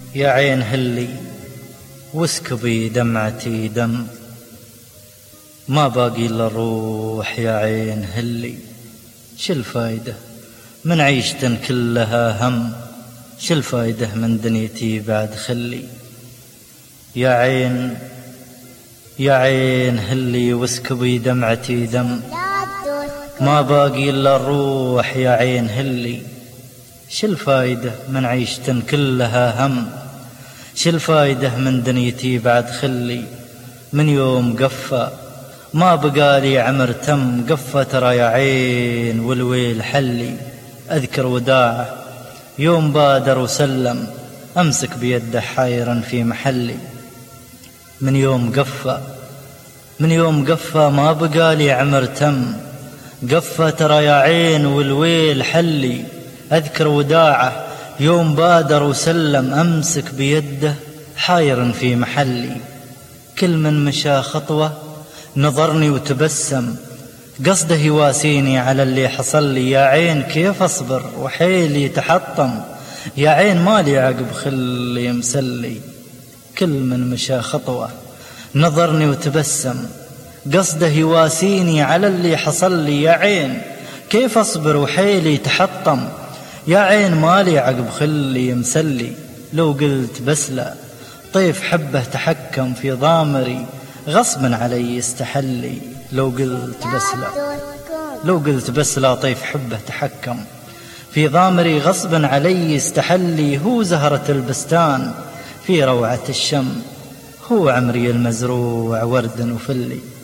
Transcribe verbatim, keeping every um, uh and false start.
يا عين هلي واسكبي دمعتي دم، ما باقي الا الروح يا عين هلي. شالفايدة من عيشة كلها هم، شالفايدة من دنيتي بعد خلي. يا عين يا عين هلي واسكبي دمعتي دم، ما باقي الا الروح يا عين هلي. شالفايدة من عيشة كلها هم، شالفايدة من دنيتي بعد خلي. من يوم قفى ما بقالي عمر تم، قفى ترى يا عين والويل حلي. أذكر وداعه يوم بادر وسلم، أمسك بيده حايرا في محلي. من يوم قفى من يوم قفى ما بقالي عمر تم، قفى ترى يا عين والويل حلي. أذكر وداعه يوم بادر وسلم، أمسك بيده حاير في محلي. كل من مشى خطوة نظرني وتبسم، قصده يواسيني على اللي حصل لي. يا عين كيف أصبر وحيلي تحطم، يا عين مالي عقب خلي مسلي. كل من مشى خطوة نظرني وتبسم، قصده يواسيني على اللي حصل لي. يا عين كيف أصبر وحيلي تحطم، يا عين مالي عقب خلي مسلي. لو قلت بس لا طيف حبه تحكم في ضامري، غصبا علي استحلي. لو قلت بس لا لو قلت بس لا طيف حبه تحكم في ضامري، غصبا علي استحلي. هو زهرة البستان في روعة الشم، هو عمري المزروع ورد وفلي.